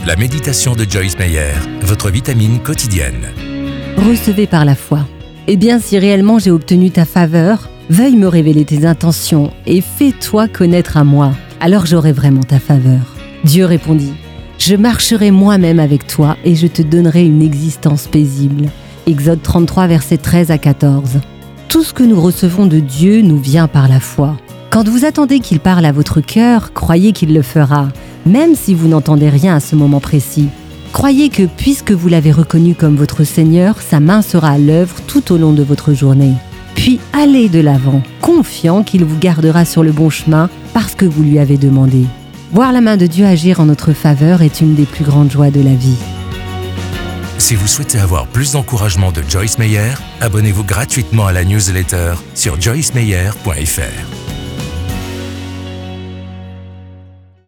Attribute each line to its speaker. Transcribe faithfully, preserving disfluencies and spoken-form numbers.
Speaker 1: La méditation de Joyce Meyer, votre vitamine quotidienne.
Speaker 2: Recevez par la foi. Eh bien, si réellement j'ai obtenu ta faveur, veuille me révéler tes intentions et fais-toi connaître à moi. Alors j'aurai vraiment ta faveur. Dieu répondit, je marcherai moi-même avec toi et je te donnerai une existence paisible. Exode trente-trois, versets treize à quatorze. Tout ce que nous recevons de Dieu nous vient par la foi. Quand vous attendez qu'il parle à votre cœur, croyez qu'il le fera, même si vous n'entendez rien à ce moment précis. Croyez que puisque vous l'avez reconnu comme votre Seigneur, sa main sera à l'œuvre tout au long de votre journée. Puis allez de l'avant, confiant qu'il vous gardera sur le bon chemin parce que vous lui avez demandé. Voir la main de Dieu agir en notre faveur est une des plus grandes joies de la vie.
Speaker 1: Si vous souhaitez avoir plus d'encouragement de Joyce Meyer, abonnez-vous gratuitement à la newsletter sur joyce meyer point f r.